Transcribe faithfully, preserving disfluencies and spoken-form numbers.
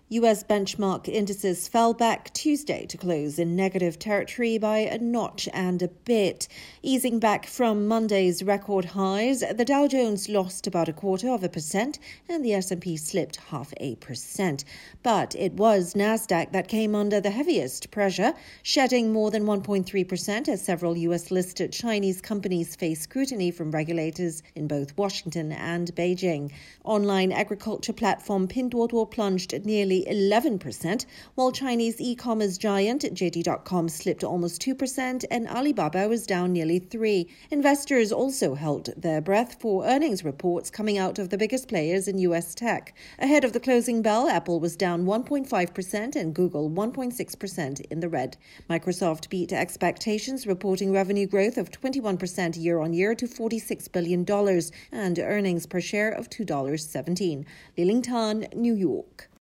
U S benchmark indices fell back Tuesday to close in negative territory by a notch and a bit. Easing back from Monday's record highs, the Dow Jones lost about a quarter of a percent and the S and P slipped half a percent. But it was Nasdaq that came under the heaviest pressure, shedding more than one point three percent as several U S-listed Chinese companies face scrutiny from regulators in both Washington and Beijing. Online agriculture platform Pinduoduo plunged nearly eleven percent, while Chinese e-commerce giant J D dot com slipped almost two percent and Alibaba was down nearly three percent. Investors also held their breath for earnings reports coming out of the biggest players in U S tech. Ahead of the closing bell, Apple was down one point five percent and Google one point six percent in the red. Microsoft beat expectations, reporting revenue growth of twenty-one percent year-on-year to forty-six billion dollars and earnings per share of two dollars and seventeen cents. Li Ling Tan, New York.